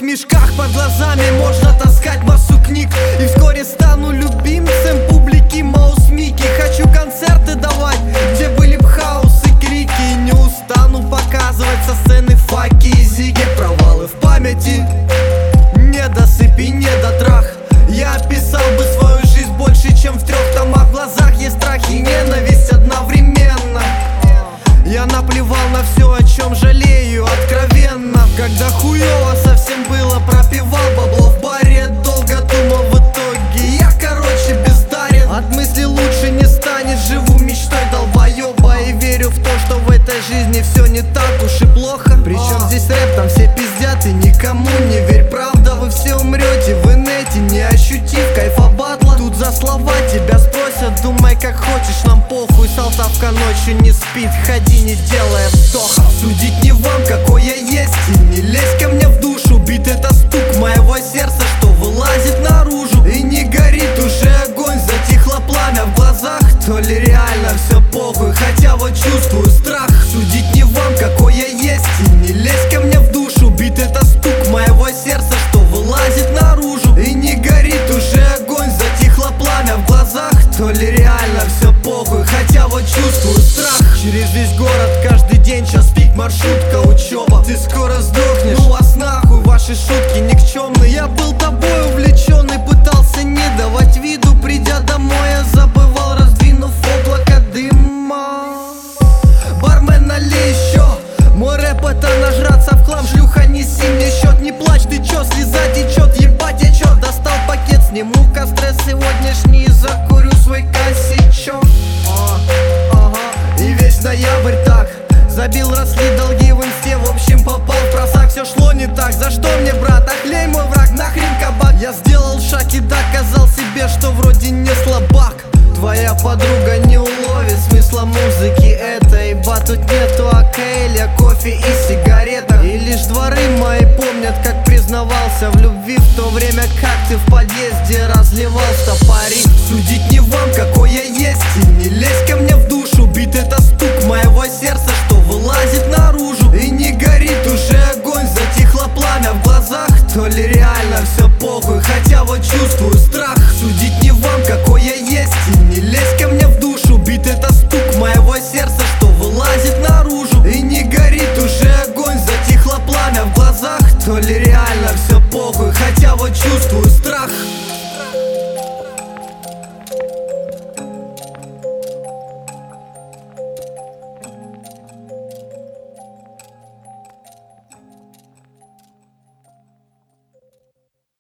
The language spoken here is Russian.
мешках под глазами можно таскать массу книг. И вскоре стану любимцем публики Маус Микки. Хочу концерты давать, где были б хаос и крики. И не устану показывать со сцены факи и зиги. Провалы в памяти, недосып и недотрах. Я описал бы свою жизнь больше, чем в 3 томах. В глазах есть страх и ненависть одновременно. Я наплевал на все, о чем жалею откровенно. Когда хуёво совсем было, пропивал бабло в баре. Долго думал, в итоге я, короче, бездарен. От мысли лучше не станет, живу мечтой долбоёба. И верю в то, что в этой жизни все не так уж и плохо. Причем здесь рэп, там все пиздят и никому не верь. Правда, вы все умрете в инете, не ощутив кайфа батла. Тут за слова тебя спросят, думай как хочешь, нам похуй. Салтавка ночью не спит, ходи не делая вдоха. Судить не вам, какой я есть, и не лезь ко мне в душу. Бит — это стук моего сердца, что вылазит наружу. И не горит уже огонь, затихло пламя в глазах. То ли реально все похуй, хотя вот чувствую страх. Судить не вам, какой я есть, и не лезь ко мне в душу. Бит — это стук моего сердца, что вылазит наружу. И не горит уже огонь, затихло пламя в глазах. То ли реально все похуй, хотя вот чувствую страх. Через весь город каждый день час пик, маршрутка, учеба. Ты скоро сдохнешь, ну вас нахуй, ваши шутки никчемные. Я был тобой увлеченный, пытался не давать виду. Придя домой, я забывал, раздвинув облако дыма. Бармен, налей еще. Мой рэп — это нажраться в хлам. Шлюха, неси мне счет, не плачь, ты чё, слеза течет. Ебать, я чё, достал пакет, сниму-ка стресс сегодняшний, закурю свой косячок. И весь ноябрь так забил, росли долги в инсте. В общем, попал в просак, все шло не так. За что мне, брат, охлей мой враг, нахрен кабак. Я сделал шаг и доказал себе, что вроде не слабак. Твоя подруга не уловит смысла музыки этой, ибо тут нету акеля, кофе и сигареток. И лишь дворы мои помнят, как признавался в любви, в то время как ты в подъезде разливал стопори.